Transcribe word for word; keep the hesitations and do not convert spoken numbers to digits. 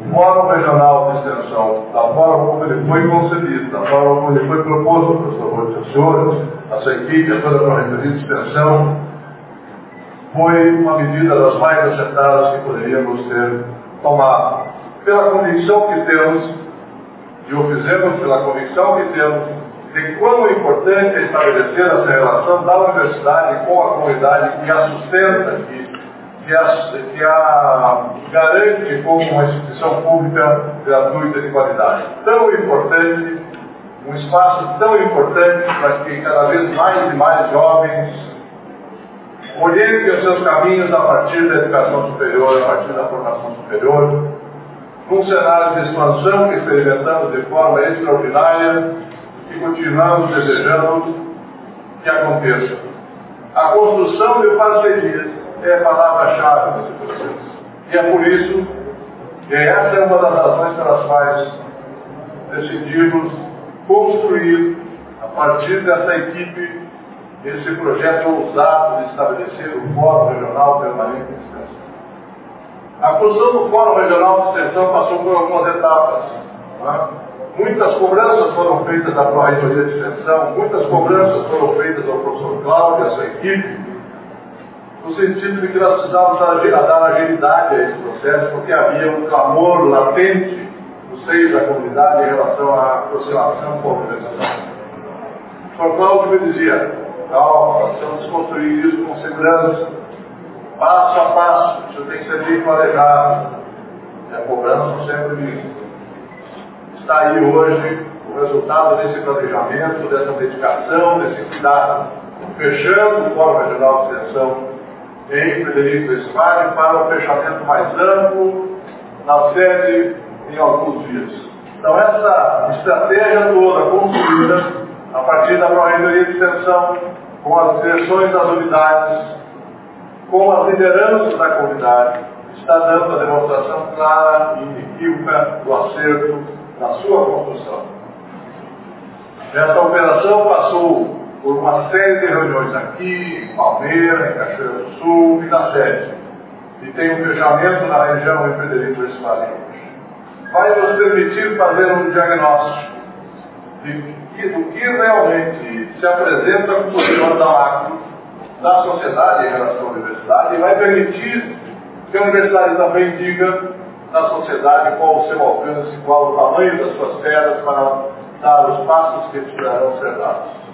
Fórum Regional de Extensão, da forma como ele foi concebido, da forma como ele foi proposto, professor Rocha, senhores, a sua equipe, a toda a Corregedoria de Extensão, foi uma medida das mais acertadas que poderíamos ter tomado. Pela convicção que temos, e o fizemos pela convicção que temos, de quão importante é estabelecer essa relação da universidade com a comunidade que a sustenta, que, que, a, que a garante como uma instituição pública gratuita de qualidade. Tão importante, um espaço tão importante para que cada vez mais e mais jovens orientem os seus caminhos a partir da educação superior, a partir da formação superior, num cenário de expansão que experimentamos de forma extraordinária e continuamos desejando que aconteça. A construção de parcerias é a palavra-chave desse processo. E é por isso que essa é uma das razões pelas quais decidimos construir, a partir dessa equipe, esse projeto ousado de estabelecer o Fórum Regional Permanente de Extensão. A construção do Fórum Regional de Extensão passou por algumas etapas. Né? Muitas cobranças foram feitas à Pró-Reitoria de Extensão, muitas cobranças foram feitas ao professor Cláudio e à sua equipe, no sentido de que nós precisávamos dar agilidade a esse processo, porque havia um clamor latente no seio da comunidade em relação à aproximação com a organização. O professor Cláudio me dizia: calma, nós precisamos construir isso com segurança, passo a passo, isso tem que ser bem planejado. E a cobrança sempre diz. Está aí hoje o resultado desse planejamento, dessa dedicação, desse cuidado, fechando o Fórum Regional de Extensão em Frederico Westphalen para um fechamento mais amplo na sede em alguns dias. Então essa estratégia toda construída a partir da Pró-Reitoria de Extensão, com as direções das unidades, com as lideranças da comunidade, está dando a demonstração clara e inequívoca do acerto na sua construção. Essa operação passou por uma série de reuniões aqui, em Palmeira, em Cachoeira do Sul e na sede. E tem um fechamento na região em Frederico Westphalen hoje. Vai nos permitir fazer um diagnóstico de do que realmente se apresenta como posição da macro da sociedade em relação à universidade e vai permitir que a universidade também diga na sociedade qual o seu alcance, qual o tamanho das suas pedras para dar os passos que precisarão ser dados.